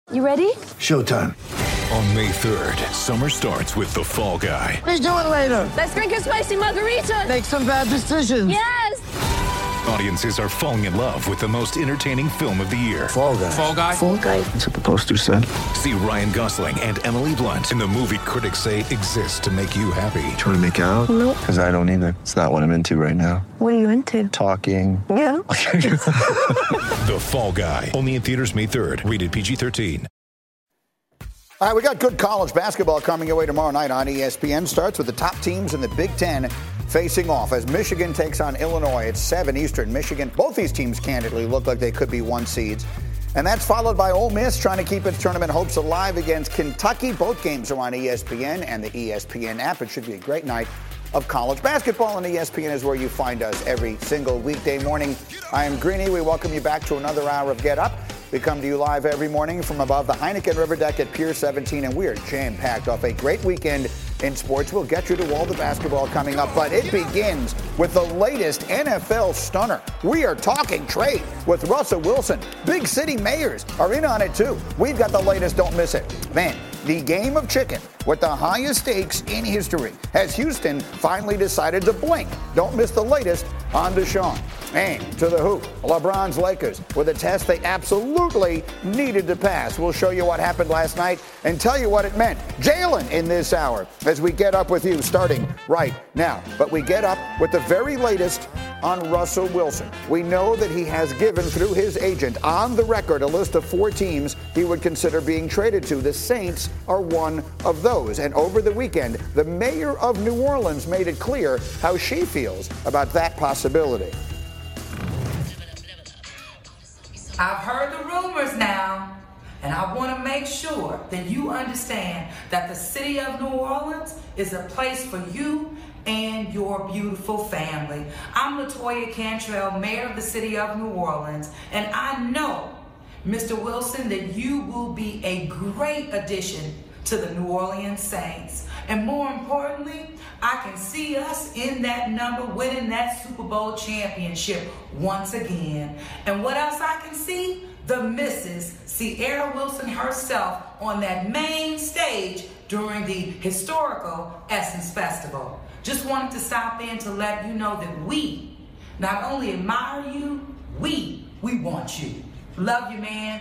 You ready? Showtime. On May 3rd, summer starts with The Fall Guy. Let's do it later. Let's drink a spicy margarita. Make some bad decisions. Yes! Audiences are falling in love with the most entertaining film of the year. Fall Guy. Fall Guy? Fall guy. That's what the poster said. See Ryan Gosling and Emily Blunt in the movie critics say exists to make you happy. Trying to make it out? Nope. Because I don't either. It's not what I'm into right now. What are you into? Talking. Yeah. The Fall Guy. Only in theaters May 3rd. Rated PG-13. All right, we got good college basketball coming your way tomorrow night on ESPN. Starts with the top teams in the Big Ten facing off as Michigan takes on Illinois. It's 7 Eastern. Michigan, both these teams candidly look like they could be 1 seeds. And that's followed by Ole Miss trying to keep its tournament hopes alive against Kentucky. Both games are on ESPN and the ESPN app. It should be a great night of college basketball, and ESPN is where you find us every single weekday morning. I am Greeny. We welcome you back to another hour of Get Up. We come to you live every morning from above the Heineken River Deck at Pier 17, and we are jam-packed off a great weekend in sports. We'll get you to all the basketball coming up, but it begins with the latest NFL stunner. We are talking trade with Russell Wilson. Big city mayors are in on it, too. We've got the latest. Don't miss it. Man, the game of chicken with the highest stakes in history has Houston finally decided to blink. Don't miss the latest on Deshaun. And to the hoop, LeBron's Lakers with a test they absolutely needed to pass. We'll show you what happened last night and tell you what it meant. Jalen in this hour as we get up with you starting right now. But we get up with the very latest on Russell Wilson. We know that he has given through his agent on the record a list of 4 teams he would consider being traded to. The Saints are one of those. And over the weekend, the mayor of New Orleans made it clear how she feels about that possibility. I've heard the rumors now, and I want to make sure that you understand that the city of New Orleans is a place for you and your beautiful family. I'm LaToya Cantrell, mayor of the city of New Orleans, and I know, Mr. Wilson, that you will be a great addition to the New Orleans Saints. And more importantly, I can see us in that number winning that Super Bowl championship once again. And what else I can see? The Mrs. Sierra Wilson herself on that main stage during the historical Essence Festival. Just wanted to stop in to let you know that we not only admire you, we want you. Love you, man.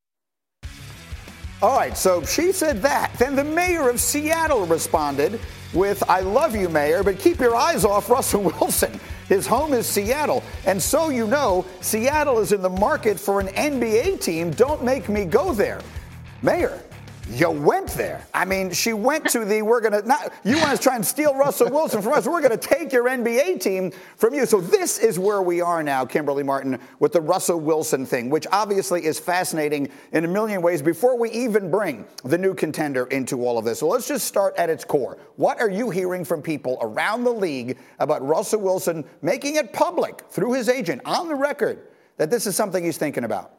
All right, so she said that. Then the mayor of Seattle responded with, I love you, mayor, but keep your eyes off Russell Wilson. His home is Seattle. And so you know, Seattle is in the market for an NBA team. Don't make me go there. Mayor, you went there. I mean, she went to the, you want to try and steal Russell Wilson from us. We're going to take your NBA team from you. So this is where we are now, Kimberly Martin, with the Russell Wilson thing, which obviously is fascinating in a million ways before we even bring the new contender into all of this. So let's just start at its core. What are you hearing from people around the league about Russell Wilson making it public through his agent on the record that this is something he's thinking about?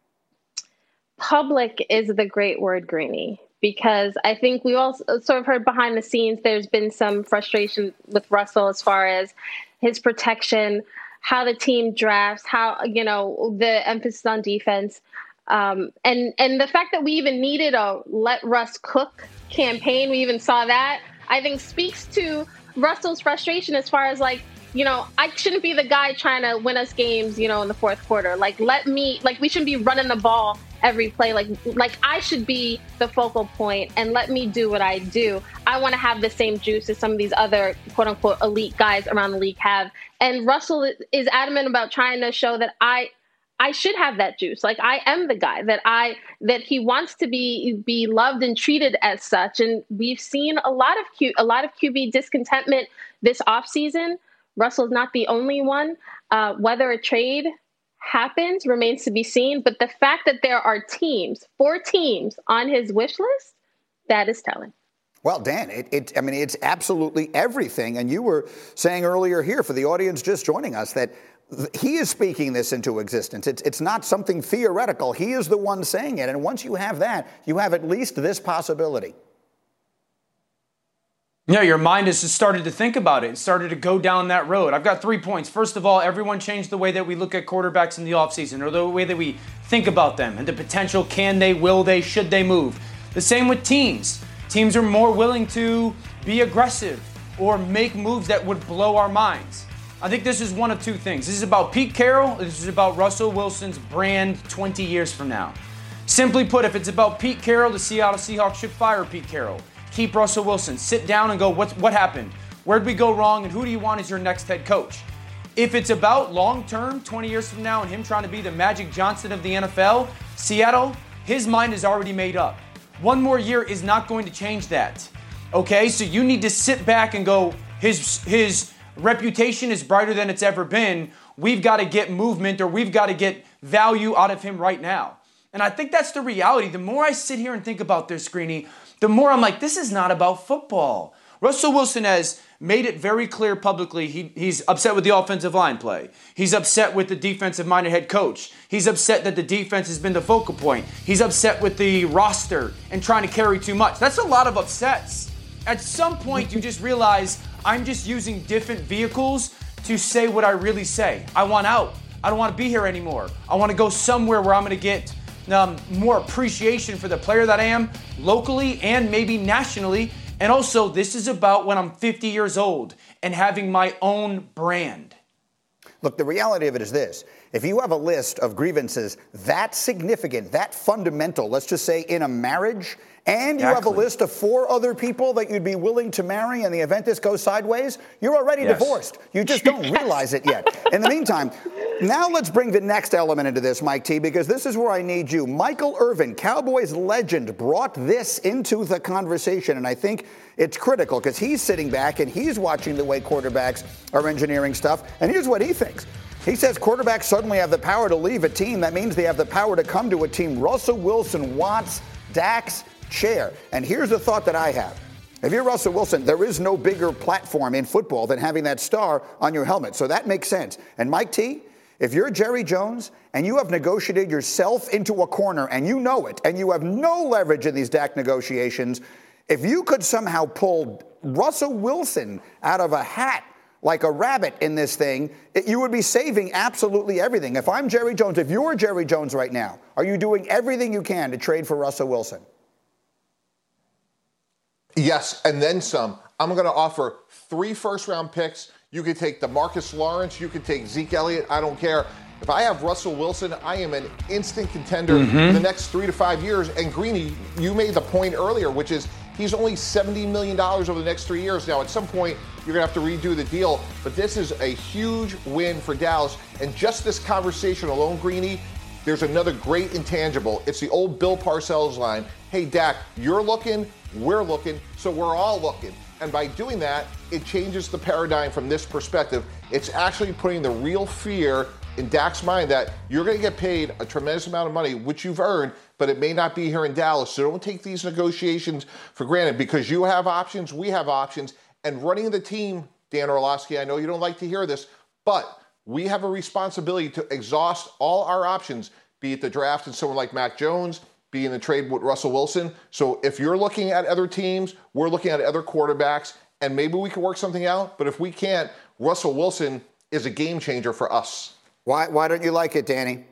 Public is the great word, Greeny, because I think we all sort of heard behind the scenes there's been some frustration with Russell as far as his protection, how the team drafts, how, the emphasis on defense. And the fact that we even needed a let Russ cook campaign, we even saw that, I think speaks to Russell's frustration as far as I shouldn't be the guy trying to win us games, in the fourth quarter. We shouldn't be running the ball every play. Like I should be the focal point and let me do what I do. I want to have the same juice as some of these other quote unquote elite guys around the league have. And Russell is adamant about trying to show that I should have that juice. Like I am the guy that he wants to be loved and treated as such. And we've seen a lot of QB discontentment this offseason. Russell's not the only one. Whether a trade happens remains to be seen. But the fact that there are 4 teams on his wish list, that is telling. Well, Dan, it's absolutely everything. And you were saying earlier here for the audience just joining us that he is speaking this into existence. It's not something theoretical. He is the one saying it. And once you have that, you have at least this possibility. Yeah, your mind has just started to think about it. It started to go down that road. I've got 3 points. First of all, everyone changed the way that we look at quarterbacks in the offseason, or the way that we think about them and the potential. Can they, will they, should they move? The same with teams. Teams are more willing to be aggressive or make moves that would blow our minds. I think this is one of two things. This is about Pete Carroll. This is about Russell Wilson's brand 20 years from now. Simply put, if it's about Pete Carroll, the Seattle Seahawks should fire Pete Carroll. Keep Russell Wilson. Sit down and go, what happened? Where'd we go wrong? And who do you want as your next head coach? If it's about long-term, 20 years from now, and him trying to be the Magic Johnson of the NFL, Seattle, his mind is already made up. One more year is not going to change that. Okay, so you need to sit back and go, his reputation is brighter than it's ever been. We've got to get movement, or we've got to get value out of him right now. And I think that's the reality. The more I sit here and think about this, Greeny, the more I'm like, this is not about football. Russell Wilson has made it very clear publicly he's upset with the offensive line play. He's upset with the defensive-minded head coach. He's upset that the defense has been the focal point. He's upset with the roster and trying to carry too much. That's a lot of upsets. At some point, you just realize I'm just using different vehicles to say what I really say. I want out. I don't want to be here anymore. I want to go somewhere where I'm going to get more appreciation for the player that I am locally and maybe nationally. And also, this is about when I'm 50 years old and having my own brand. Look, the reality of it is this. If you have a list of grievances that significant, that fundamental, let's just say in a marriage, and you have a list of 4 other people that you'd be willing to marry in the event this goes sideways, you're already divorced. You just don't realize it yet. In the meantime, now let's bring the next element into this, Mike T, because this is where I need you. Michael Irvin, Cowboys legend, brought this into the conversation, and I think it's critical because he's sitting back and he's watching the way quarterbacks are engineering stuff, and here's what he thinks. He says quarterbacks suddenly have the power to leave a team. That means they have the power to come to a team. Russell Wilson wants Dak's chair. And here's the thought that I have. If you're Russell Wilson, there is no bigger platform in football than having that star on your helmet. So that makes sense. And Mike T, if you're Jerry Jones and you have negotiated yourself into a corner and you know it, and you have no leverage in these Dak negotiations, if you could somehow pull Russell Wilson out of a hat like a rabbit in this thing, you would be saving absolutely everything. If I'm Jerry Jones, if you're Jerry Jones right now, are you doing everything you can to trade for Russell Wilson? Yes, and then some. I'm going to offer 3 first-round picks. You could take DeMarcus Lawrence. You could take Zeke Elliott. I don't care. If I have Russell Wilson, I am an instant contender in the next 3 to 5 years. And Greeny, you made the point earlier, which is he's only $70 million over the next 3 years. Now, at some point, you're going to have to redo the deal. But this is a huge win for Dallas. And just this conversation alone, Greeny, there's another great intangible. It's the old Bill Parcells line. Hey, Dak, you're looking, we're looking, so we're all looking. And by doing that, it changes the paradigm from this perspective. It's actually putting the real fear in Dak's mind that you're going to get paid a tremendous amount of money, which you've earned, but it may not be here in Dallas. So don't take these negotiations for granted, because you have options, we have options. And running the team, Dan Orlovsky, I know you don't like to hear this, but we have a responsibility to exhaust all our options, be it the draft and someone like Mac Jones, be in the trade with Russell Wilson. So if you're looking at other teams, we're looking at other quarterbacks, and maybe we can work something out. But if we can't, Russell Wilson is a game changer for us. Why don't you like it, Danny?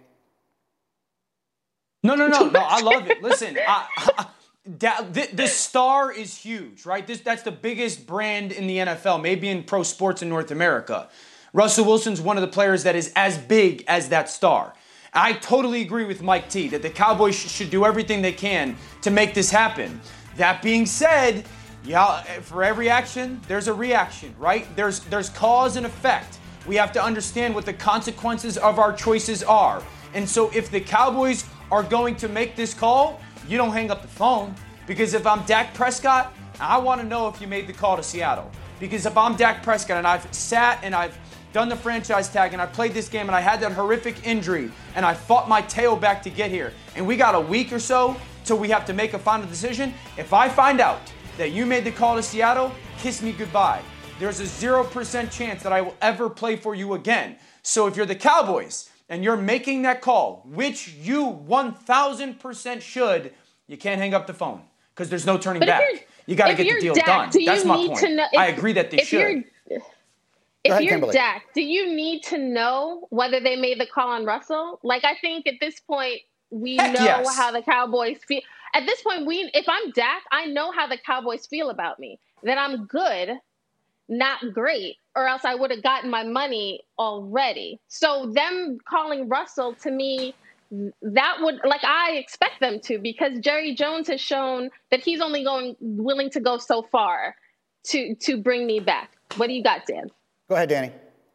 No, I love it. Listen, the star is huge, right? That's the biggest brand in the NFL, maybe in pro sports in North America. Russell Wilson's one of the players that is as big as that star. I totally agree with Mike T that the Cowboys should do everything they can to make this happen. That being said, yeah, for every action, there's a reaction, right? There's cause and effect. We have to understand what the consequences of our choices are. And so if the Cowboys are going to make this call, you don't hang up the phone. Because if I'm Dak Prescott, I want to know if you made the call to Seattle. Because if I'm Dak Prescott and I've sat and I've done the franchise tag and I played this game and I had that horrific injury and I fought my tail back to get here, and we got a week or so till we have to make a final decision, if I find out that you made the call to Seattle, kiss me goodbye. There's a 0% chance that I will ever play for you again. So if you're the Cowboys and you're making that call, which you 1,000% should, you can't hang up the phone. because there's no turning back. You got to get the deal done. That's my point. I agree that they should. If you're Dak, do you need to know whether they made the call on Russell? Like, I think at this point, we know how the Cowboys feel. At this point, if I'm Dak, I know how the Cowboys feel about me. That I'm good, not great, or else I would have gotten my money already. So them calling Russell, to me, that would, like, I expect them to, because Jerry Jones has shown that he's only willing to go so far to bring me back. What do you got, Dan? Go ahead, Danny.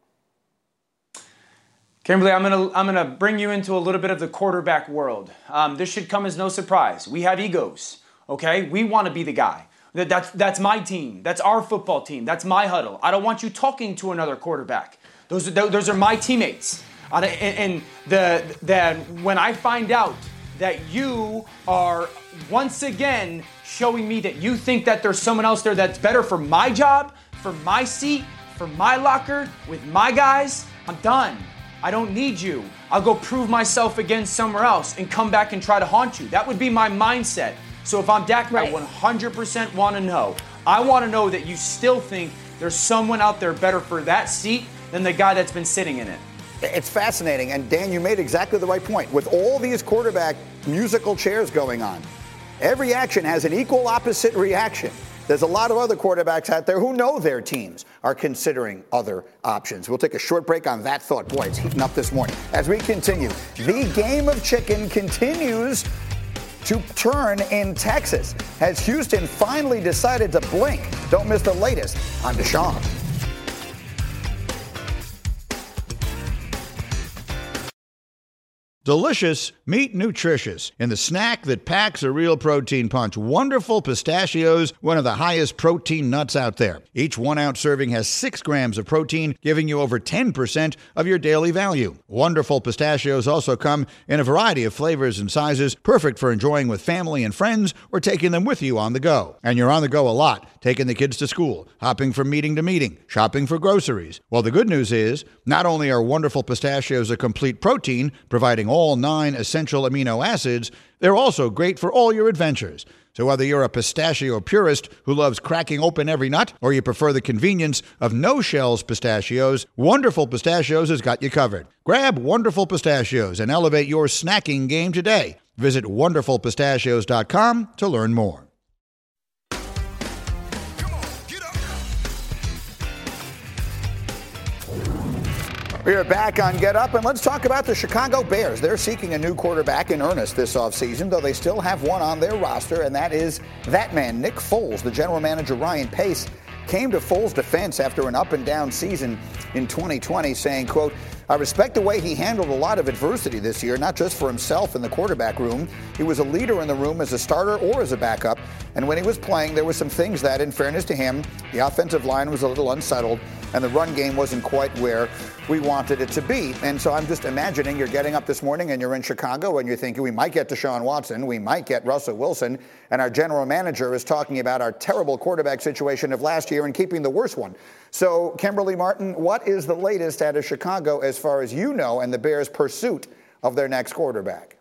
Kimberly, I'm gonna bring you into a little bit of the quarterback world. This should come as no surprise. We have egos, okay? We want to be the guy. That's my team. That's our football team. That's my huddle. I don't want you talking to another quarterback. Those are my teammates. And when I find out that you are once again showing me that you think that there's someone else there that's better for my job, for my seat, for my locker, with my guys, I'm done. I don't need you. I'll go prove myself again somewhere else and come back and try to haunt you. That would be my mindset. So if I'm Dak, I 100% want to know. I want to know that you still think there's someone out there better for that seat than the guy that's been sitting in it. It's fascinating. And Dan, you made exactly the right point. With all these quarterback musical chairs going on, every action has an equal opposite reaction. There's a lot of other quarterbacks out there who know their teams are considering other options. We'll take a short break on that thought. Boy, it's heating up this morning. As we continue, the game of chicken continues to turn in Texas. Has Houston finally decided to blink? Don't miss the latest on Deshaun. Delicious, meet nutritious. In the snack that packs a real protein punch, Wonderful Pistachios, one of the highest protein nuts out there. Each 1 ounce serving has 6 grams of protein, giving you over 10% of your daily value. Wonderful Pistachios also come in a variety of flavors and sizes, perfect for enjoying with family and friends or taking them with you on the go. And you're on the go a lot, taking the kids to school, hopping from meeting to meeting, shopping for groceries. Well, the good news is, not only are Wonderful Pistachios a complete protein, providing all 9 essential amino acids, they're also great for all your adventures. So whether you're a pistachio purist who loves cracking open every nut, or you prefer the convenience of no-shells pistachios, Wonderful Pistachios has got you covered. Grab Wonderful Pistachios and elevate your snacking game today. Visit wonderfulpistachios.com to learn more. We are back on Get Up, and let's talk about the Chicago Bears. They're seeking a new quarterback in earnest this offseason, though they still have one on their roster, and that is that man, Nick Foles. The general manager, Ryan Pace, came to Foles' defense after an up-and-down season in 2020, saying, quote, I respect the way he handled a lot of adversity this year, not just for himself in the quarterback room. He was a leader in the room as a starter or as a backup. And when he was playing, there were some things that, in fairness to him, the offensive line was a little unsettled and the run game wasn't quite where we wanted it to be. And so I'm just imagining you're getting up this morning and you're in Chicago and you're thinking we might get Deshaun Watson, we might get Russell Wilson, and our general manager is talking about our terrible quarterback situation of last year and keeping the worst one. So, Kimberly Martin, what is the latest out of Chicago as far as you know and the Bears' pursuit of their next quarterback?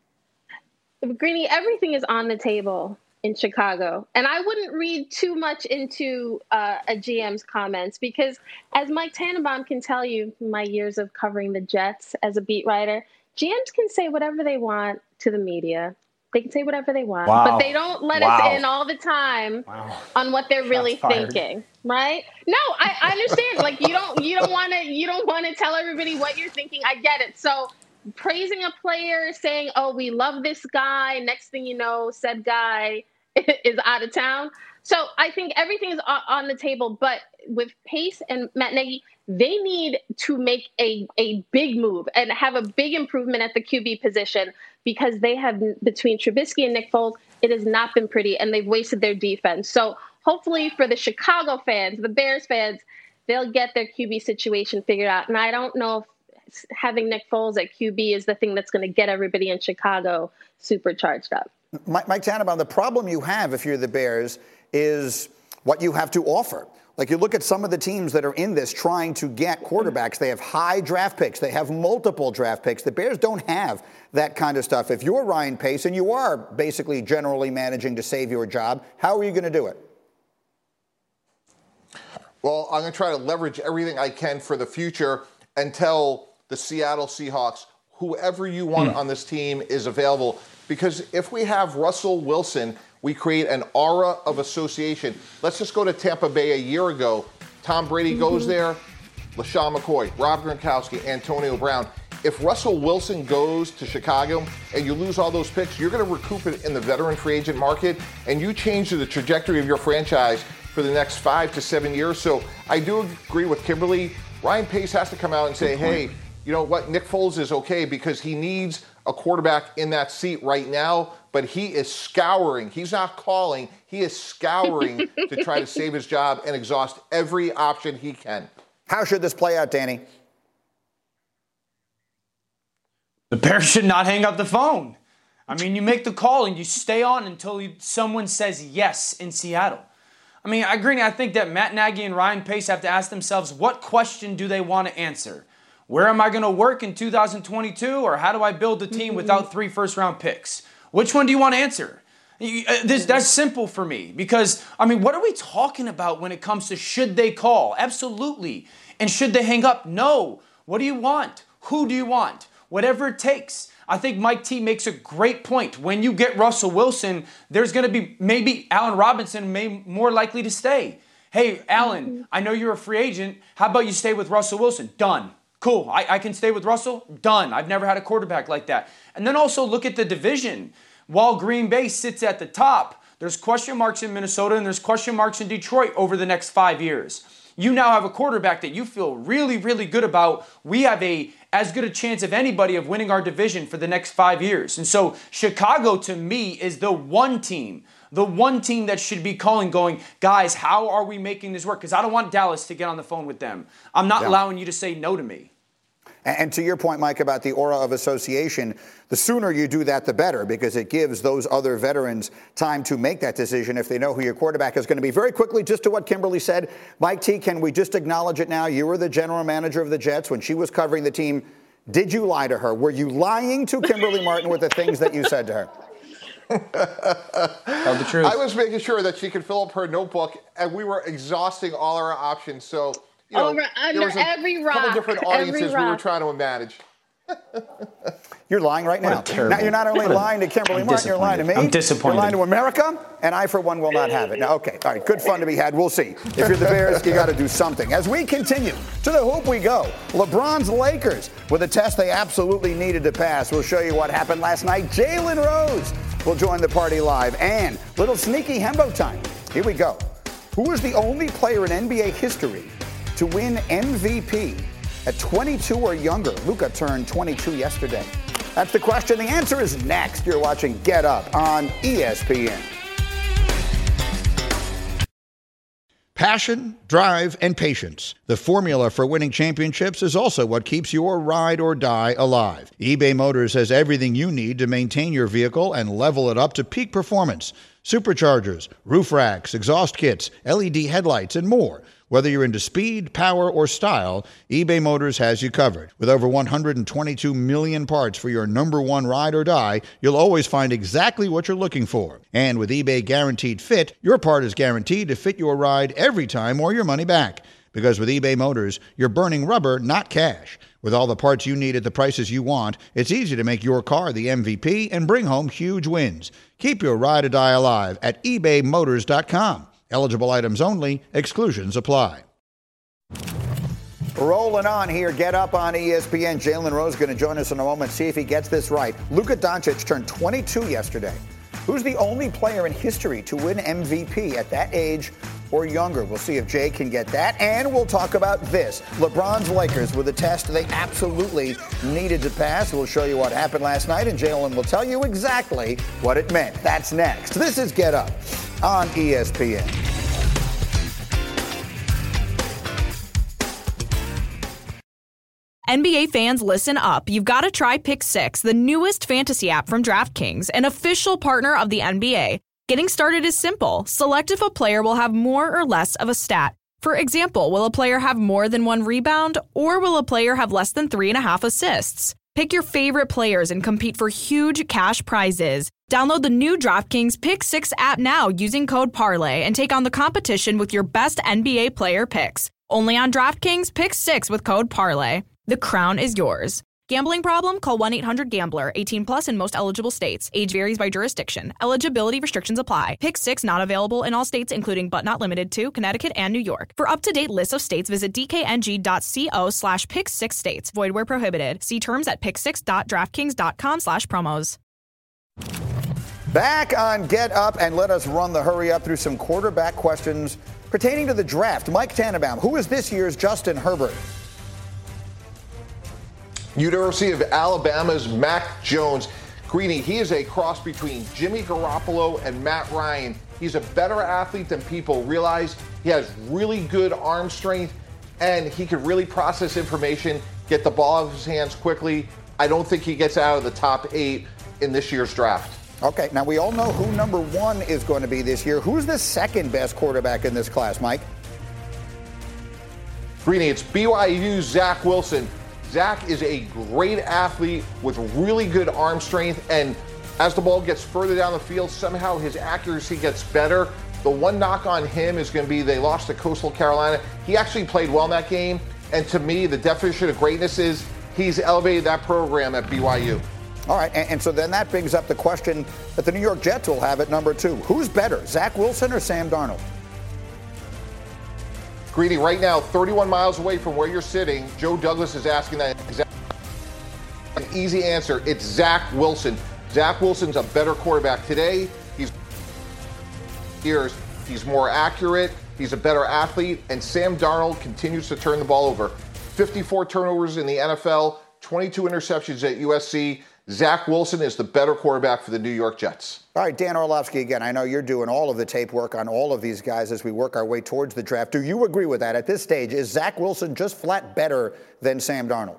Greeny, everything is on the table in Chicago. And I wouldn't read too much into a GM's comments because, as Mike Tannenbaum can tell you, my years of covering the Jets as a beat writer, GMs can say whatever they want to the media. They can say whatever they want, but they don't let us in all the time on what they're really thinking, right? No, I understand. Like you don't want to tell everybody what you're thinking. I get it. So praising a player, saying, "Oh, we love this guy." Next thing you know, said guy is out of town. So I think everything is on the table. But with Pace and Matt Nagy, they need to make a big move and have a big improvement at the QB position because they have, between Trubisky and Nick Foles, it has not been pretty, and they've wasted their defense. So hopefully for the Chicago fans, the Bears fans, they'll get their QB situation figured out. And I don't know if having Nick Foles at QB is the thing that's going to get everybody in Chicago super charged up. Mike Tannenbaum, the problem you have if you're the Bears is what you have to offer. Like, you look at some of the teams that are in this trying to get quarterbacks. They have high draft picks. They have multiple draft picks. The Bears don't have that kind of stuff. If you're Ryan Pace and you are basically generally managing to save your job, how are you going to do it? Well, I'm going to try to leverage everything I can for the future and tell the Seattle Seahawks, whoever you want on this team is available. Because if we have Russell Wilson, we create an aura of association. Let's just go to Tampa Bay a year ago. Tom Brady goes there, LaShawn McCoy, Rob Gronkowski, Antonio Brown. If Russell Wilson goes to Chicago and you lose all those picks, you're going to recoup it in the veteran free agent market, and you change the trajectory of your franchise for the next 5 to 7 years. So I do agree with Kimberly. Ryan Pace has to come out and say, hey, you know what, Nick Foles is okay because he needs a quarterback in that seat right now, but he is scouring. He's not calling. He is scouring to try to save his job and exhaust every option he can. How should this play out, Danny? The Bears should not hang up the phone. I mean, you make the call and you stay on until someone says yes in Seattle. I mean, I think that Matt Nagy and Ryan Pace have to ask themselves, what question do they want to answer? Where am I going to work in 2022, or how do I build a team without 3 first-round picks? Which one do you want to answer? That's simple for me because, I mean, what are we talking about when it comes to should they call? Absolutely. And should they hang up? No. What do you want? Who do you want? Whatever it takes. I think Mike T makes a great point. When you get Russell Wilson, there's going to be maybe Allen Robinson more likely to stay. Hey, Allen, I know you're a free agent. How about you stay with Russell Wilson? Done. Cool. I can stay with Russell? Done. I've never had a quarterback like that. And then also look at the division. While Green Bay sits at the top, there's question marks in Minnesota and there's question marks in Detroit over the next 5 years. You now have a quarterback that you feel really, really good about. We have as good a chance of anybody of winning our division for the next 5 years. And so Chicago, to me, is the one team that should be calling, going, guys, how are we making this work? Because I don't want Dallas to get on the phone with them. I'm not allowing you to say no to me. And to your point, Mike, about the aura of association, the sooner you do that, the better, because it gives those other veterans time to make that decision if they know who your quarterback is going to be. Very quickly, just to what Kimberly said, Mike T, can we just acknowledge it now? You were the general manager of the Jets when she was covering the team. Did you lie to her? Were you lying to Kimberly Martin with the things that you said to her? Tell the truth. I was making sure that she could fill up her notebook, and we were exhausting all our options. So, you know, there was a couple different audiences we were trying to manage. You're lying right now. Now you're not only lying to Kimberly Martin, you're lying to me. I'm disappointed. You're lying to America, and I, for one, will not have it. Now, okay, all right, good fun to be had. We'll see. If you're the Bears, you got to do something. As we continue, to the hoop we go. LeBron's Lakers with a test they absolutely needed to pass. We'll show you what happened last night. Jalen Rose will join the party live, and little sneaky Hembo time. Here we go. Who was the only player in NBA history to win MVP at 22 or younger? Luka turned 22 yesterday. That's the question. The answer is next. You're watching Get Up on ESPN. Passion, drive, and patience. The formula for winning championships is also what keeps your ride or die alive. eBay Motors has everything you need to maintain your vehicle and level it up to peak performance. Superchargers, roof racks, exhaust kits, LED headlights, and more. Whether you're into speed, power, or style, eBay Motors has you covered. With over 122 million parts for your number one ride or die, you'll always find exactly what you're looking for. And with eBay Guaranteed Fit, your part is guaranteed to fit your ride every time or your money back. Because with eBay Motors, you're burning rubber, not cash. With all the parts you need at the prices you want, it's easy to make your car the MVP and bring home huge wins. Keep your ride or die alive at ebaymotors.com. Eligible items only. Exclusions apply. Rolling on here. Get Up on ESPN. Jalen Rose going to join us in a moment. See if he gets this right. Luka Doncic turned 22 yesterday. Who's the only player in history to win MVP at that age or younger? We'll see if Jay can get that. And we'll talk about this. LeBron's Lakers with a test they absolutely needed to pass. We'll show you what happened last night, and Jalen will tell you exactly what it meant. That's next. This is Get Up on ESPN. NBA fans, listen up. You've got to try Pick 6, the newest fantasy app from DraftKings, an official partner of the NBA. Getting started is simple. Select if a player will have more or less of a stat. For example, will a player have more than 1 rebound, or will a player have less than 3.5 assists? Pick your favorite players and compete for huge cash prizes. Download the new DraftKings Pick 6 app now using code parlay and take on the competition with your best NBA player picks. Only on DraftKings Pick 6 with code parlay. The crown is yours. Gambling problem? Call 1-800-GAMBLER. 18 plus in most eligible states. Age varies by jurisdiction. Eligibility restrictions apply. Pick 6 not available in all states, including but not limited to Connecticut and New York. For up-to-date lists of states, visit dkng.co/pick6states. Void where prohibited. See terms at pick6.draftkings.com/promos. Back on Get Up, and let us run the hurry up through some quarterback questions pertaining to the draft. Mike Tannenbaum, who is this year's Justin Herbert? University of Alabama's Mac Jones. Greeny, he is a cross between Jimmy Garoppolo and Matt Ryan. He's a better athlete than people realize. He has really good arm strength, and he can really process information, get the ball out of his hands quickly. I don't think he gets out of the top 8 in this year's draft. Okay, now we all know who number 1 is going to be this year. Who's the second best quarterback in this class, Mike? Greeny, it's BYU's Zach Wilson. Zach is a great athlete with really good arm strength, and as the ball gets further down the field, somehow his accuracy gets better. The one knock on him is going to be they lost to Coastal Carolina. He actually played well in that game, and to me, the definition of greatness is he's elevated that program at BYU. All right, and so then that brings up the question that the New York Jets will have at number 2. Who's better, Zach Wilson or Sam Darnold? Greedy, right now, 31 miles away from where you're sitting, Joe Douglas is asking that exact an easy answer. It's Zach Wilson. Zach Wilson's a better quarterback today. He's more accurate. He's a better athlete. And Sam Darnold continues to turn the ball over. 54 turnovers in the NFL, 22 interceptions at USC. Zach Wilson is the better quarterback for the New York Jets. All right, Dan Orlovsky, again, I know you're doing all of the tape work on all of these guys as we work our way towards the draft. Do you agree with that? At this stage, is Zach Wilson just flat better than Sam Darnold?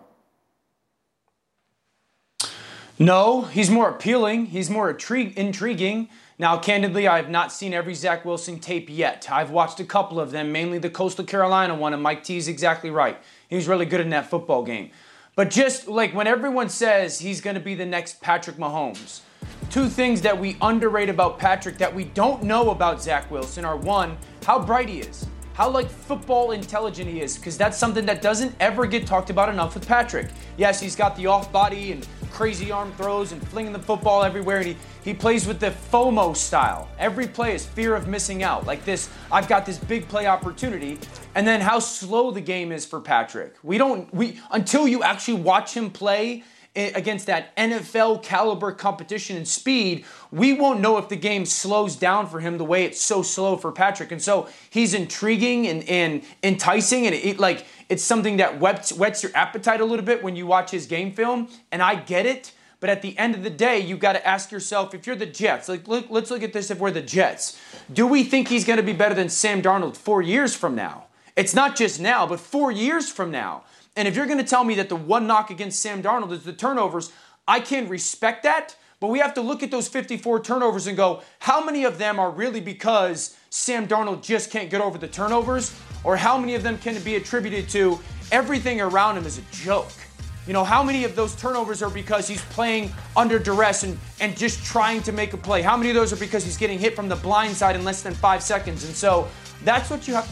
No, he's more appealing. He's more intriguing. Now, candidly, I have not seen every Zach Wilson tape yet. I've watched a couple of them, mainly the Coastal Carolina one, and Mike T is exactly right. He was really good in that football game. But just like when everyone says he's going to be the next Patrick Mahomes, 2 things that we underrate about Patrick that we don't know about Zach Wilson are, 1, how bright he is, how football intelligent he is, because that's something that doesn't ever get talked about enough with Patrick. Yes, he's got the off body and crazy arm throws and flinging the football everywhere, and he plays with the FOMO style. Every play is fear of missing out. Like this, I've got this big play opportunity. And then how slow the game is for Patrick. Until you actually watch him play against that NFL caliber competition and speed, we won't know if the game slows down for him the way it's so slow for Patrick. And so he's intriguing and enticing, and it's something that whets your appetite a little bit when you watch his game film, and I get it. But at the end of the day, you got to ask yourself, if you're the Jets, let's look at this if we're the Jets. Do we think he's going to be better than Sam Darnold 4 years from now? It's not just now, but 4 years from now. And if you're going to tell me that the one knock against Sam Darnold is the turnovers, I can respect that. But we have to look at those 54 turnovers and go, how many of them are really because Sam Darnold just can't get over the turnovers? Or how many of them can be attributed to everything around him is a joke? You know, how many of those turnovers are because he's playing under duress and just trying to make a play? How many of those are because he's getting hit from the blind side in less than 5 seconds? And so that's what you have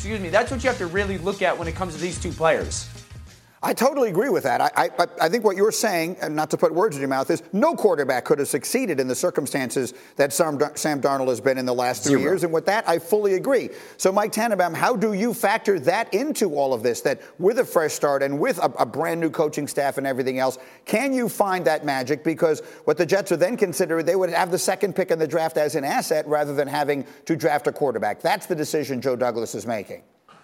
to really look at when it comes to these 2 players. I totally agree with that. I think what you're saying, and not to put words in your mouth, is no quarterback could have succeeded in the circumstances that Sam Darnold has been in the last 3 years. And with that, I fully agree. So, Mike Tannenbaum, how do you factor that into all of this, that with a fresh start and with a brand new coaching staff and everything else, can you find that magic? Because what the Jets are then considering, they would have the second pick in the draft as an asset rather than having to draft a quarterback. That's the decision Joe Douglas is making.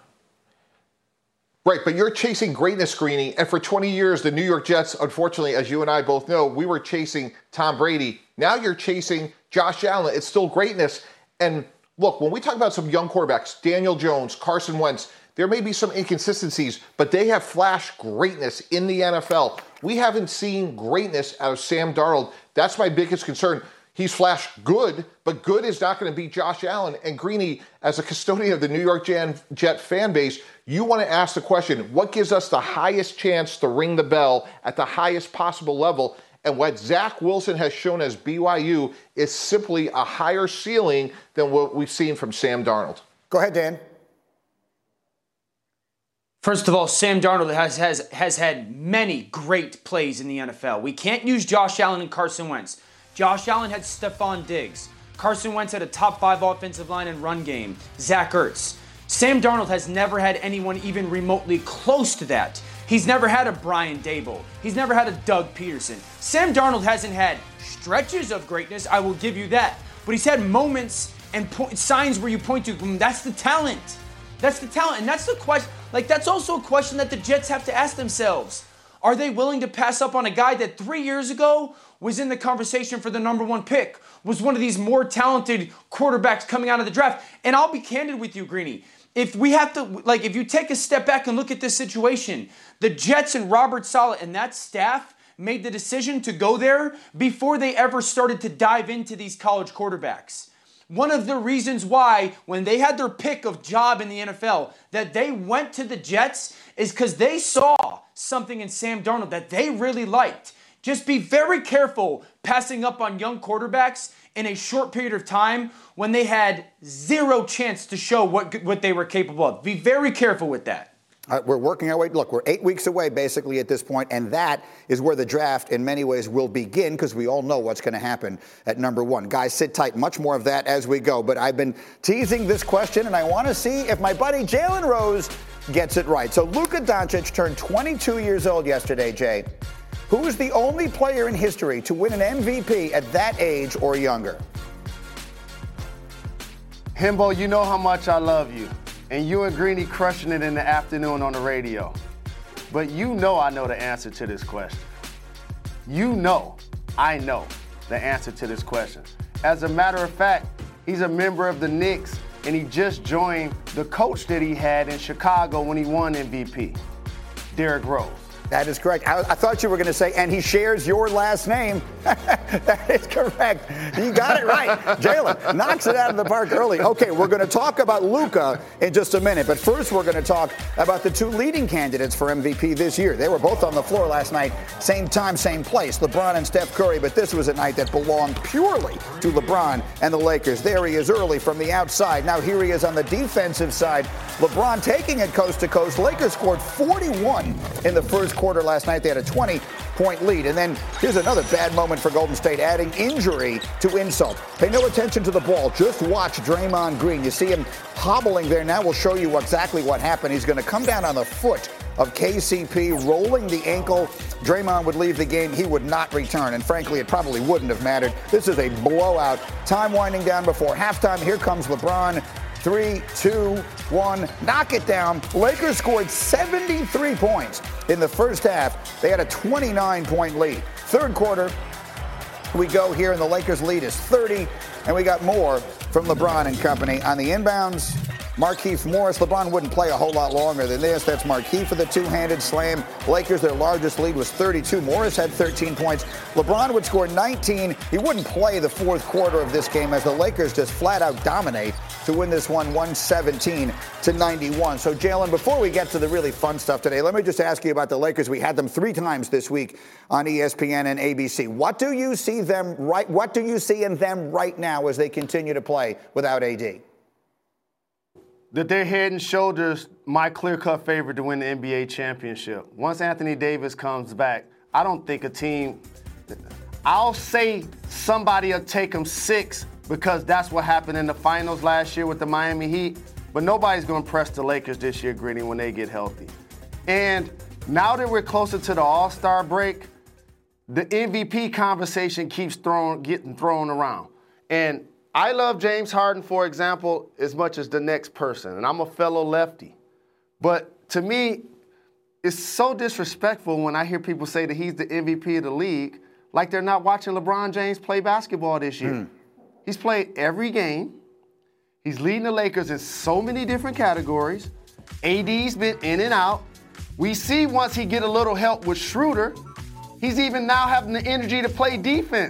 Right, but you're chasing greatness, Greeny, and for 20 years, the New York Jets, unfortunately, as you and I both know, we were chasing Tom Brady. Now you're chasing Josh Allen. It's still greatness. And look, when we talk about some young quarterbacks, Daniel Jones, Carson Wentz, there may be some inconsistencies, but they have flashed greatness in the NFL. We haven't seen greatness out of Sam Darnold. That's my biggest concern. He's flashed good, but good is not going to beat Josh Allen. And Greeny, as a custodian of the New York Jet fan base, you want to ask the question, what gives us the highest chance to ring the bell at the highest possible level? And what Zach Wilson has shown as BYU is simply a higher ceiling than what we've seen from Sam Darnold. Go ahead, Dan. First of all, Sam Darnold has had many great plays in the NFL. We can't use Josh Allen and Carson Wentz. Josh Allen had Stephon Diggs. Carson Wentz had a top 5 offensive line and run game. Zach Ertz. Sam Darnold has never had anyone even remotely close to that. He's never had a Brian Daboll. He's never had a Doug Peterson. Sam Darnold hasn't had stretches of greatness, I will give you that. But he's had moments and signs where you point to, that's the talent. That's the talent. And that's the question. That's also a question that the Jets have to ask themselves. Are they willing to pass up on a guy that 3 years ago was in the conversation for the number 1 pick, was one of these more talented quarterbacks coming out of the draft? And I'll be candid with you, Greeny. If you take a step back and look at this situation, the Jets and Robert Saleh and that staff made the decision to go there before they ever started to dive into these college quarterbacks. One of the reasons why, when they had their pick of job in the NFL, that they went to the Jets is because they saw something in Sam Darnold that they really liked. Just be very careful passing up on young quarterbacks in a short period of time when they had zero chance to show what they were capable of. Be very careful with that. We're working our way. Look, we're 8 weeks away basically at this point, and that is where the draft in many ways will begin because we all know what's going to happen at number 1. Guys, sit tight. Much more of that as we go. But I've been teasing this question, and I want to see if my buddy Jalen Rose gets it right. So Luka Doncic turned 22 years old yesterday, Jay. Who is the only player in history to win an MVP at that age or younger? Himbo, you know how much I love you. And you and Greeny crushing it in the afternoon on the radio. But you know I know the answer to this question. You know I know the answer to this question. As a matter of fact, he's a member of the Knicks, and he just joined the coach that he had in Chicago when he won MVP, Derrick Rose. That is correct. I thought you were going to say, and he shares your last name. That is correct. You got it right. Jalen knocks it out of the park early. Okay, we're going to talk about Luka in just a minute. But first, we're going to talk about the 2 leading candidates for MVP this year. They were both on the floor last night. Same time, same place. LeBron and Steph Curry. But this was a night that belonged purely to LeBron and the Lakers. There he is early from the outside. Now here he is on the defensive side. LeBron taking it coast to coast. Lakers scored 41 in the first quarter last night. They had a 20-point lead. And then here's another bad moment for Golden State, adding injury to insult. Pay no attention to the ball. Just watch Draymond Green. You see him hobbling there. Now we'll show you exactly what happened. He's going to come down on the foot of KCP, rolling the ankle. Draymond would leave the game. He would not return. And frankly, it probably wouldn't have mattered. This is a blowout. Time winding down before halftime. Here comes LeBron. 3, 2, 1, knock it down. Lakers scored 73 points in the first half. They had a 29-point lead. Third quarter, we go here, and the Lakers lead is 30, and we got more from LeBron and company. On the inbounds, Markieff Morris. LeBron wouldn't play a whole lot longer than this. That's Markieff for the two-handed slam. Lakers, their largest lead was 32. Morris had 13 points. LeBron would score 19. He wouldn't play the fourth quarter of this game as the Lakers just flat-out dominate to win this one 117-91. So, Jalen, before we get to the really fun stuff today, let me just ask you about the Lakers. We had them 3 times this week on ESPN and ABC. What do you see in them right now as they continue to play without AD? That they're head and shoulders my clear-cut favorite to win the NBA championship. Once Anthony Davis comes back, I don't think a team – I'll say somebody will take them 6 because that's what happened in the finals last year with the Miami Heat. But nobody's going to press the Lakers this year, Gritty, when they get healthy. And now that we're closer to the All-Star break, the MVP conversation keeps getting thrown around. And I love James Harden, for example, as much as the next person, and I'm a fellow lefty. But to me, it's so disrespectful when I hear people say that he's the MVP of the league, like they're not watching LeBron James play basketball this year. He's played every game. He's leading the Lakers in so many different categories. AD's been in and out. We see once he get a little help with Schroeder, he's even now having the energy to play defense.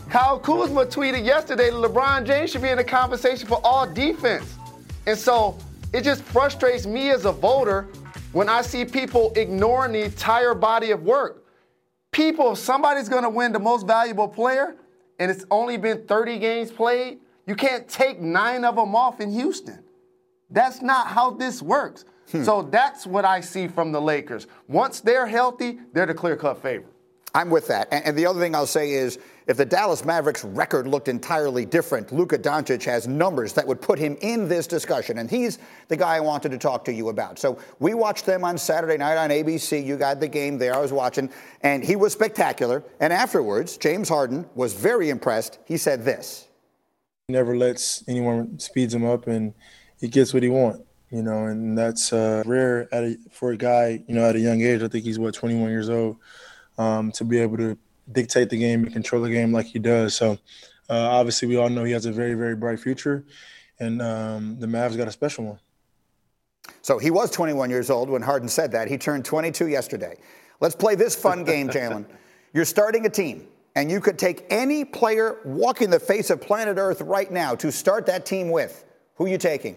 Kyle Kuzma tweeted yesterday that LeBron James should be in the conversation for all defense. And so it just frustrates me as a voter when I see people ignoring the entire body of work. People, if somebody's going to win the most valuable player and it's only been 30 games played, you can't take 9 of them off in Houston. That's not how this works. So that's what I see from the Lakers. Once they're healthy, they're the clear-cut favorite. I'm with that. And the other thing I'll say is, if the Dallas Mavericks record looked entirely different, Luka Doncic has numbers that would put him in this discussion. And he's the guy I wanted to talk to you about. So we watched them on Saturday night on ABC. You got the game there. I was watching. And he was spectacular. And afterwards, James Harden was very impressed. He said this. He never lets anyone speeds him up, and he gets what he wants. And that's rare for a guy, at a young age. I think he's, 21 years old, to be able to dictate the game and control the game like he does. So, obviously, we all know he has a very, very bright future, and the Mavs got a special one. So he was 21 years old when Harden said that. He turned 22 yesterday. Let's play this fun game, Jalen. You're starting a team, and you could take any player walking the face of planet Earth right now to start that team with. Who are you taking?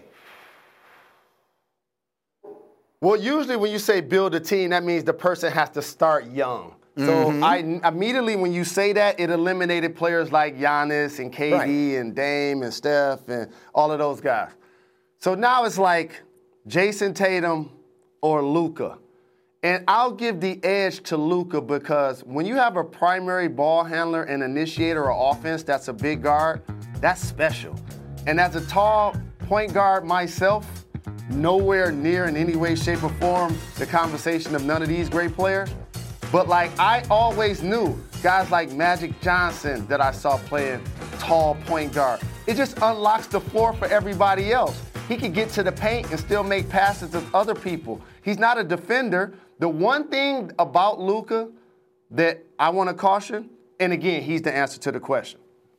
Well, usually when you say build a team, that means the person has to start young. So I immediately, when you say that, it eliminated players like Giannis and KD and Dame and Steph and all of those guys. So now it's like Jason Tatum or Luka. And I'll give the edge to Luka because when you have a primary ball handler and initiator of offense that's a big guard, that's special. And as a tall point guard myself, nowhere near in any way, shape, or form the conversation of none of these great players. But I always knew guys like Magic Johnson that I saw playing tall point guard. It just unlocks the floor for everybody else. He can get to the paint and still make passes to other people. He's not a defender. The one thing about Luka that I want to caution, and again, he's the answer to the question.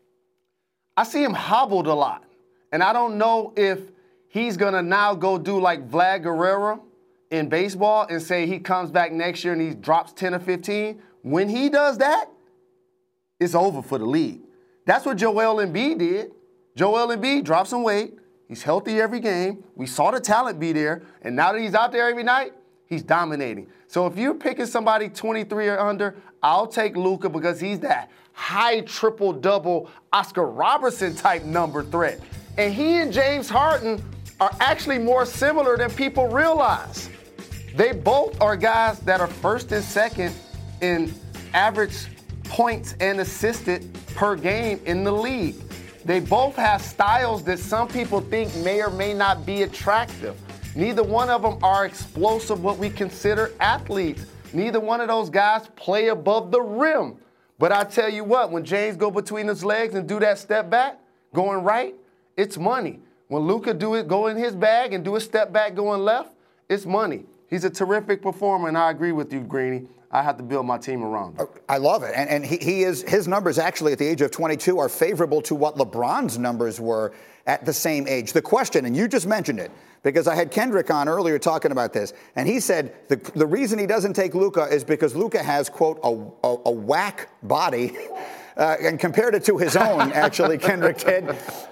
I see him hobbled a lot. And I don't know if he's going to now go do like Vlad Guerrero in baseball and say he comes back next year and he drops 10 or 15. When he does that, it's over for the league. That's what Joel Embiid did. Joel Embiid dropped some weight. He's healthy every game. We saw the talent be there. And now that he's out there every night, he's dominating. So if you're picking somebody 23 or under, I'll take Luka because he's that high triple-double Oscar Robertson type number threat. And he and James Harden are actually more similar than people realize. They both are guys that are first and second in average points and assisted per game in the league. They both have styles that some people think may or may not be attractive. Neither one of them are explosive, what we consider athletes. Neither one of those guys play above the rim. But I tell you what, when James go between his legs and do that step back, going right, it's money. When Luka do it, go in his bag and do a step back going left, it's money. He's a terrific performer, and I agree with you, Greeny. I have to build my team around him. I love it. And his numbers actually at the age of 22 are favorable to what LeBron's numbers were at the same age. The question, and you just mentioned it, because I had Kendrick on earlier talking about this, and he said the reason he doesn't take Luka is because Luka has, quote, a whack body. And compared it to his own, actually, Kendrick did.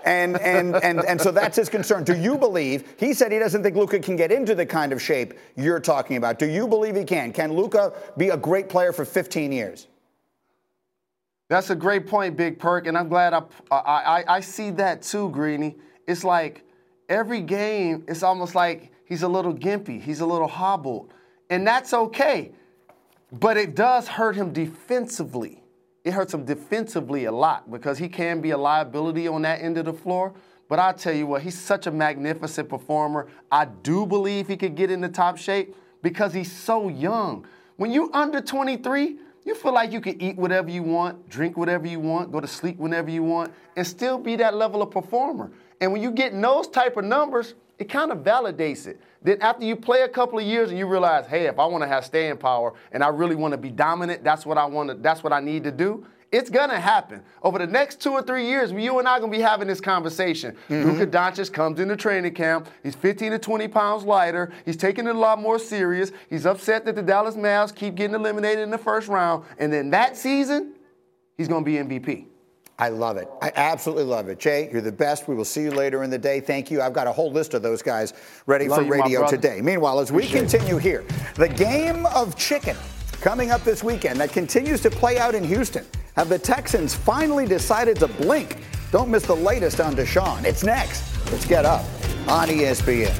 And so that's his concern. Do you believe, he said he doesn't think Luka can get into the kind of shape you're talking about. Do you believe he can? Can Luka be a great player for 15 years? That's a great point, Big Perk, and I'm glad I see that too, Greeny. It's like every game, it's almost like he's a little gimpy. He's a little hobbled. And that's okay. But it does hurt him defensively. It hurts him defensively a lot because he can be a liability on that end of the floor. But I'll tell you what, he's such a magnificent performer. I do believe he could get into top shape because he's so young. When you're under 23, you feel like you can eat whatever you want, drink whatever you want, go to sleep whenever you want, and still be that level of performer. And when you get those type of numbers, it kind of validates it. Then after you play a couple of years and you realize, hey, if I want to have staying power and I really want to be dominant, that's what I need to do. It's going to happen. Over the next 2 or 3 years, you and I are going to be having this conversation. Luka Doncic comes into training camp. He's 15 to 20 pounds lighter. He's taking it a lot more serious. He's upset that the Dallas Mavs keep getting eliminated in the first round. And then that season, he's going to be MVP. I love it. I absolutely love it. Jay, you're the best. We will see you later in the day. Thank you. I've got a whole list of those guys ready for radio today. Meanwhile, as we continue here, the game of chicken coming up this weekend that continues to play out in Houston. Have the Texans finally decided to blink? Don't miss the latest on Deshaun. It's next. Let's Get Up on ESPN.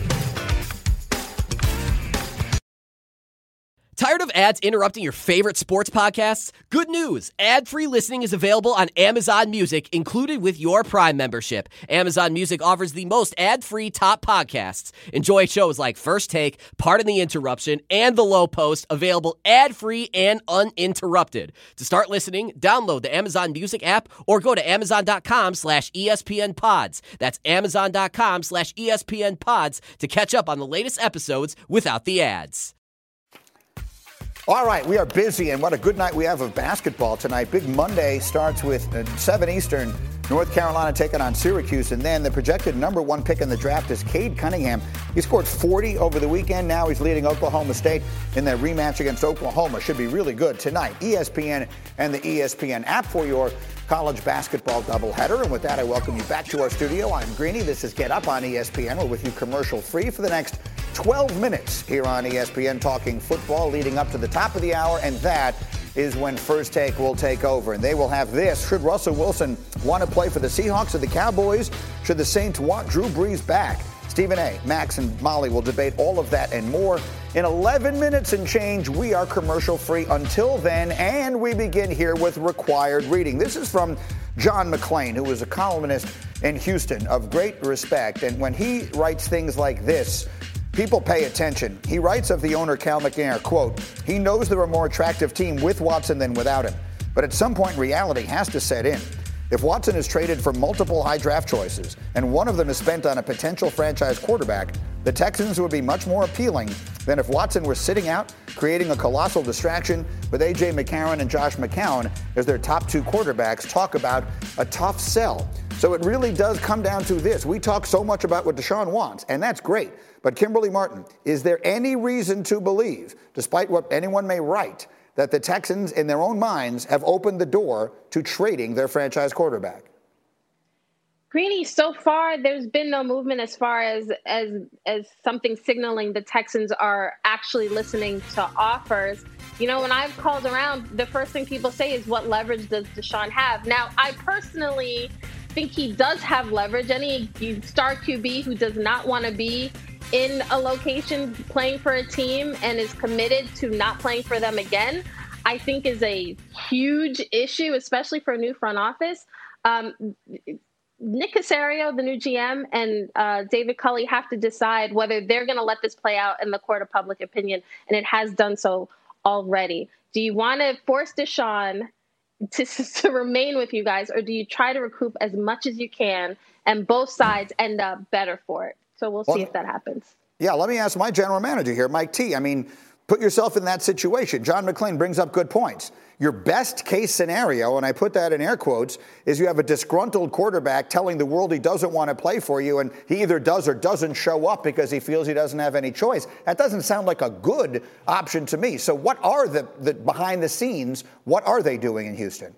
Tired of ads interrupting your favorite sports podcasts? Good news. Ad-free listening is available on Amazon Music, included with your Prime membership. Amazon Music offers the most ad-free top podcasts. Enjoy shows like First Take, Pardon the Interruption, and The Low Post, available ad-free and uninterrupted. To start listening, download the Amazon Music app or go to amazon.com/ESPN Pods. That's amazon.com/ESPN Pods to catch up on the latest episodes without the ads. All right, we are busy, and what a good night we have of basketball tonight. Big Monday starts with 7 Eastern, North Carolina taking on Syracuse, and then the projected number 1 pick in the draft is Cade Cunningham. He scored 40 over the weekend. Now he's leading Oklahoma State in their rematch against Oklahoma. Should be really good tonight. ESPN and the ESPN app for your college basketball doubleheader. And with that, I welcome you back to our studio. I'm Greeny. This is Get Up on ESPN. We're with you commercial-free for the next 12 minutes here on ESPN, talking football leading up to the top of the hour, and that is when First Take will take over. And they will have this: should Russell Wilson want to play for the Seahawks or the Cowboys? Should the Saints want Drew Brees back? Stephen A., Max, and Molly will debate all of that and more in 11 minutes and change. We are commercial-free until then, and we begin here with required reading. This is from John McClain, who is a columnist in Houston of great respect, and when he writes things like this, people pay attention. He writes of the owner, Cal McNair, quote, "He knows they're a more attractive team with Watson than without him. But at some point, reality has to set in. If Watson is traded for multiple high draft choices, and one of them is spent on a potential franchise quarterback, the Texans would be much more appealing than if Watson were sitting out, creating a colossal distraction with A.J. McCarron and Josh McCown as their top 2 quarterbacks. Talk about a tough sell." So it really does come down to this. We talk so much about what Deshaun wants, and that's great. But Kimberly Martin, is there any reason to believe, despite what anyone may write, that the Texans in their own minds have opened the door to trading their franchise quarterback? Greeny, so far there's been no movement as far as something signaling the Texans are actually listening to offers. You know, when I've called around, the first thing people say is, what leverage does Deshaun have? Now, I personally think he does have leverage. Any star QB who does not want to be in a location playing for a team and is committed to not playing for them again, I think is a huge issue, especially for a new front office. Nick Caserio, the new GM, and David Culley have to decide whether they're going to let this play out in the court of public opinion, and it has done so already. Do you want to force Deshaun to remain with you guys, or do you try to recoup as much as you can and both sides end up better for it? So we'll see if that happens. Yeah, let me ask my general manager here, Mike T. I mean, put yourself in that situation. John McClain brings up good points. Your best case scenario, and I put that in air quotes, is you have a disgruntled quarterback telling the world he doesn't want to play for you, and he either does or doesn't show up because he feels he doesn't have any choice. That doesn't sound like a good option to me. So what are the behind the scenes, what are they doing in Houston?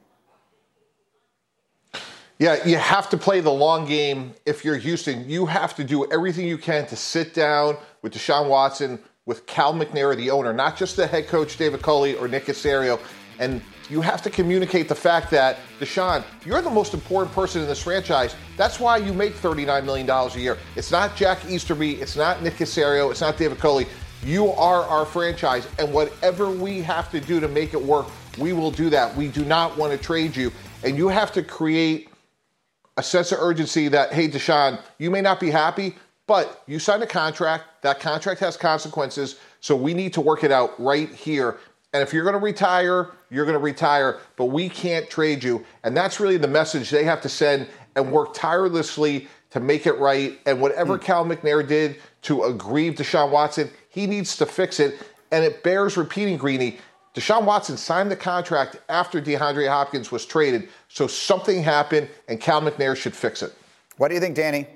Yeah, you have to play the long game if you're Houston. You have to do everything you can to sit down with Deshaun Watson, with Cal McNair, the owner, not just the head coach, David Culley, or Nick Caserio. And you have to communicate the fact that, Deshaun, you're the most important person in this franchise. That's why you make $39 million a year. It's not Jack Easterby. It's not Nick Caserio. It's not David Culley. You are our franchise. And whatever we have to do to make it work, we will do that. We do not want to trade you. And you have to create a sense of urgency that, hey, Deshaun, you may not be happy, but you signed a contract. That contract has consequences, so we need to work it out right here. And if you're going to retire, you're going to retire, but we can't trade you. And that's really the message they have to send and work tirelessly to make it right. And whatever Cal McNair did to aggrieve Deshaun Watson, he needs to fix it. And it bears repeating, Greeny, Deshaun Watson signed the contract after DeAndre Hopkins was traded, so something happened, and Cal McNair should fix it. What do you think, Danny?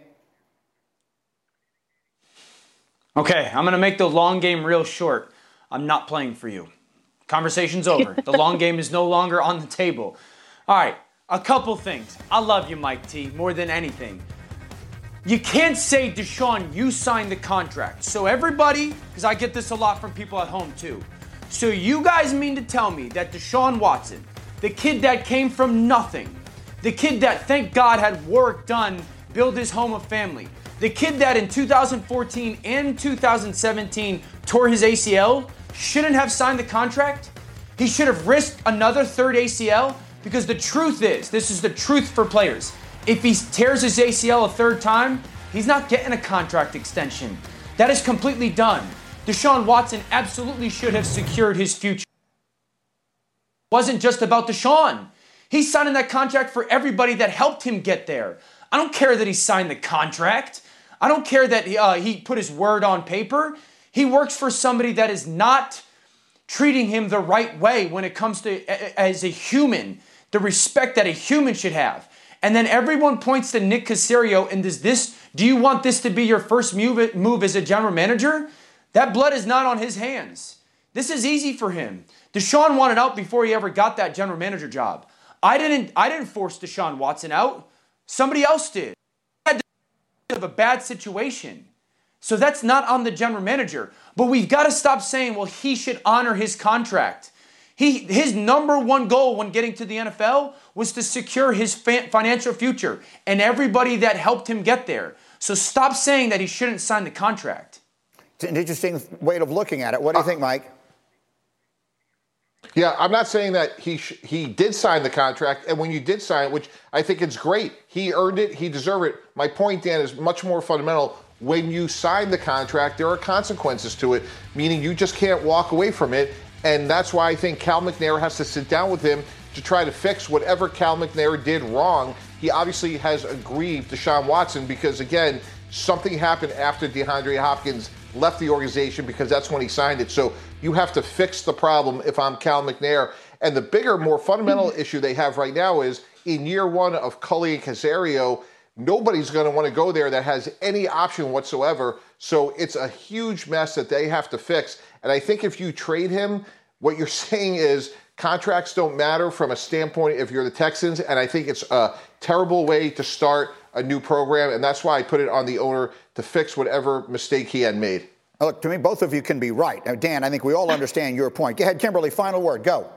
Okay, I'm going to make the long game real short. I'm not playing for you. Conversation's over. The long game is no longer on the table. All right, A couple things. I love you, Mike T, more than anything. You can't say, Deshaun, you signed the contract. So everybody, because I get this a lot from people at home too. So you guys mean to tell me that Deshaun Watson, the kid that came from nothing, the kid that, thank God, had work done, build his home a family, the kid that in 2014 and 2017 tore his ACL, shouldn't have signed the contract? He should have risked another third ACL? Because the truth is, this is the truth for players. If he tears his ACL a third time, he's not getting a contract extension. That is completely done. Deshaun Watson absolutely should have secured his future. It wasn't just about Deshaun. He's signing that contract for everybody that helped him get there. I don't care that he signed the contract. I don't care that he put his word on paper. He works for somebody that is not treating him the right way when it comes to, as a human, the respect that a human should have. And then everyone points to Nick Caserio and do you want this to be your first move as a general manager? That blood is not on his hands. This is easy for him. Deshaun wanted out before he ever got that general manager job. I didn't force Deshaun Watson out. Somebody else did. He had of a bad situation. So that's not on the general manager. But we've got to stop saying, well, he should honor his contract. His number one goal when getting to the NFL was to secure his financial future and everybody that helped him get there. So stop saying that he shouldn't sign the contract. It's an interesting way of looking at it. What do you think, Mike? Yeah, I'm not saying that he did sign the contract, and when you did sign it, which I think it's great, he earned it, he deserved it. My point, Dan, is much more fundamental. When you sign the contract, there are consequences to it, meaning you just can't walk away from it, and that's why I think Cal McNair has to sit down with him to try to fix whatever Cal McNair did wrong. He obviously has aggrieved Deshaun Watson because, again, something happened after DeAndre Hopkins left the organization because that's when he signed it. So you have to fix the problem if I'm Cal McNair. And the bigger, more fundamental issue they have right now is in year one of Cully and Caserio, nobody's going to want to go there that has any option whatsoever. So it's a huge mess that they have to fix. And I think if you trade him, what you're saying is contracts don't matter from a standpoint if you're the Texans. And I think it's a terrible way to start a new program. And that's why I put it on the owner to fix whatever mistake he had made. Look, to me, both of you can be right. Now, Dan, I think we all understand your point. Go ahead, Kimberly, final word. Go.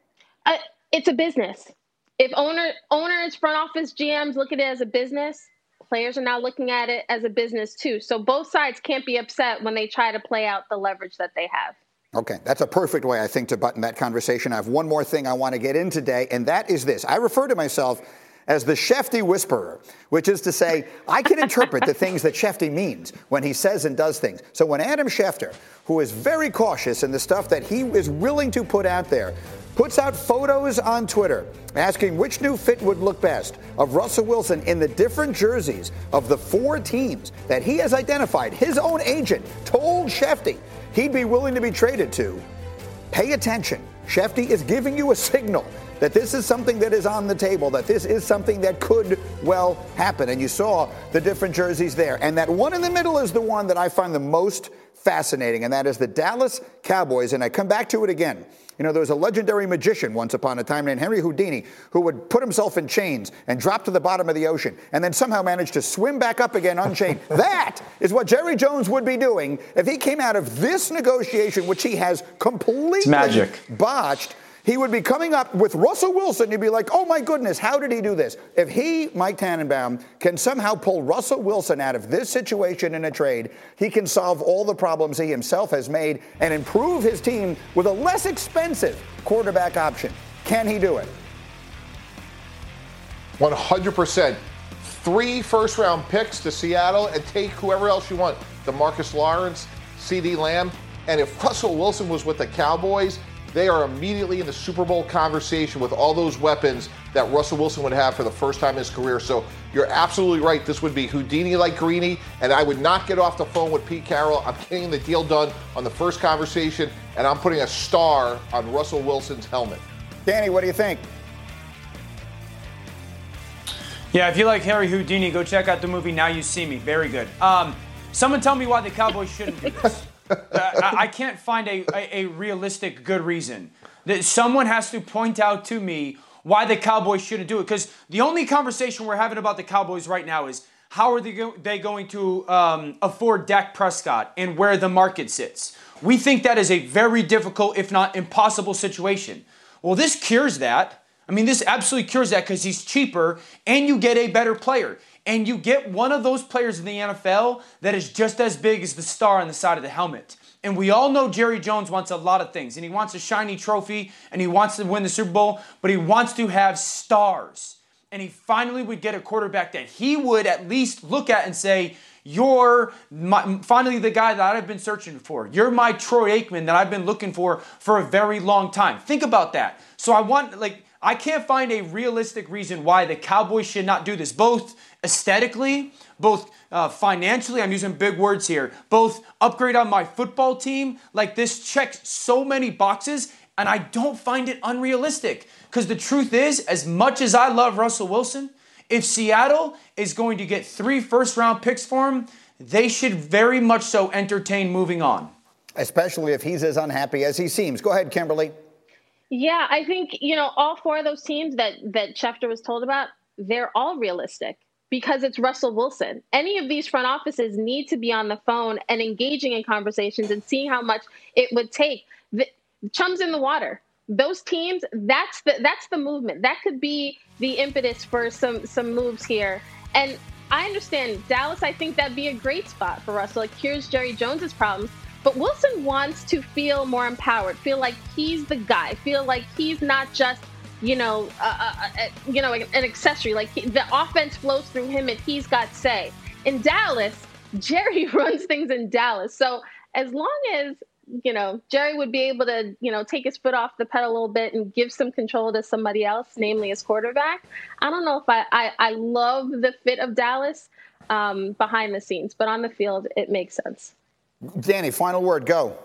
It's a business. If owners, front office, GMs look at it as a business, players are now looking at it as a business too. So both sides can't be upset when they try to play out the leverage that they have. Okay, that's a perfect way, I think, to button that conversation. I have one more thing I want to get in today, and that is this. I refer to myself as the Shefty Whisperer, which is to say I can interpret the things that Shefty means when he says and does things. So when Adam Schefter, who is very cautious in the stuff that he is willing to put out there, puts out photos on Twitter asking which new fit would look best of Russell Wilson in the different jerseys of the 4 teams that he has identified, his own agent told Shefty he'd be willing to be traded to, pay attention. Shefty is giving you a signal that this is something that is on the table, that this is something that could well happen. And you saw the different jerseys there. And that one in the middle is the one that I find the most fascinating, and that is the Dallas Cowboys. And I come back to it again. You know, there was a legendary magician once upon a time named Henry Houdini who would put himself in chains and drop to the bottom of the ocean and then somehow manage to swim back up again unchained. That is what Jerry Jones would be doing if he came out of this negotiation, which he has completely botched. He would be coming up with Russell Wilson. You'd be like, oh, my goodness, how did he do this? If he, Mike Tannenbaum, can somehow pull Russell Wilson out of this situation in a trade, he can solve all the problems he himself has made and improve his team with a less expensive quarterback option. Can he do it? 100%. 3 first-round picks to Seattle and take whoever else you want. DeMarcus Lawrence, CeeDee Lamb. And if Russell Wilson was with the Cowboys, they are immediately in the Super Bowl conversation with all those weapons that Russell Wilson would have for the first time in his career. So you're absolutely right. This would be Houdini like Greeny, and I would not get off the phone with Pete Carroll. I'm getting the deal done on the first conversation, and I'm putting a star on Russell Wilson's helmet. Danny, what do you think? Yeah, if you like Harry Houdini, go check out the movie Now You See Me. Very good. Someone tell me why the Cowboys shouldn't do this. I can't find a realistic good reason. That someone has to point out to me why the Cowboys shouldn't do it. Because the only conversation we're having about the Cowboys right now is how are they going to afford Dak Prescott and where the market sits. We think that is a very difficult, if not impossible situation. Well, this cures that. I mean, this absolutely cures that because he's cheaper and you get a better player. And you get one of those players in the NFL that is just as big as the star on the side of the helmet. And we all know Jerry Jones wants a lot of things. And he wants a shiny trophy and he wants to win the Super Bowl, but he wants to have stars. And he finally would get a quarterback that he would at least look at and say, you're finally the guy that I've been searching for. You're my Troy Aikman that I've been looking for a very long time. Think about that. So I can't find a realistic reason why the Cowboys should not do this, both aesthetically, both financially, I'm using big words here, both upgrade on my football team. Like, this checks so many boxes, and I don't find it unrealistic. Because the truth is, as much as I love Russell Wilson, if Seattle is going to get 3 first-round picks for him, they should very much so entertain moving on. Especially if he's as unhappy as he seems. Go ahead, Kimberly. Yeah, I think, all 4 of those teams that Schefter was told about, they're all realistic because it's Russell Wilson. Any of these front offices need to be on the phone and engaging in conversations and seeing how much it would take. The chums in the water. Those teams, that's the movement. That could be the impetus for some moves here. And I understand Dallas, I think that'd be a great spot for Russell. It cures Jerry Jones's problems. But Wilson wants to feel more empowered, feel like he's the guy, feel like he's not just, an accessory. Like the offense flows through him and he's got say. In Dallas, Jerry runs things in Dallas. So as long as, Jerry would be able to, take his foot off the pedal a little bit and give some control to somebody else, namely his quarterback. I don't know if I love the fit of Dallas behind the scenes, but on the field, it makes sense. Danny, final word, go.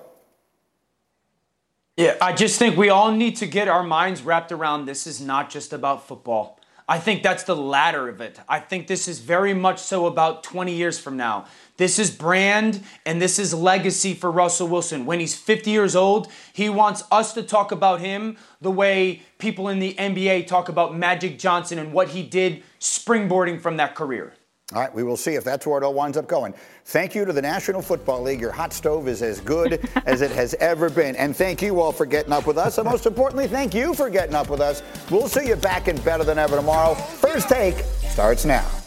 Yeah, I just think we all need to get our minds wrapped around this is not just about football. I think that's the latter of it. I think this is very much so about 20 years from now. This is brand and this is legacy for Russell Wilson. When he's 50 years old, he wants us to talk about him the way people in the NBA talk about Magic Johnson and what he did springboarding from that career. All right, we will see if that's where it all winds up going. Thank you to the National Football League. Your hot stove is as good as it has ever been. And thank you all for getting up with us. And most importantly, thank you for getting up with us. We'll see you back in better than ever tomorrow. First Take starts now.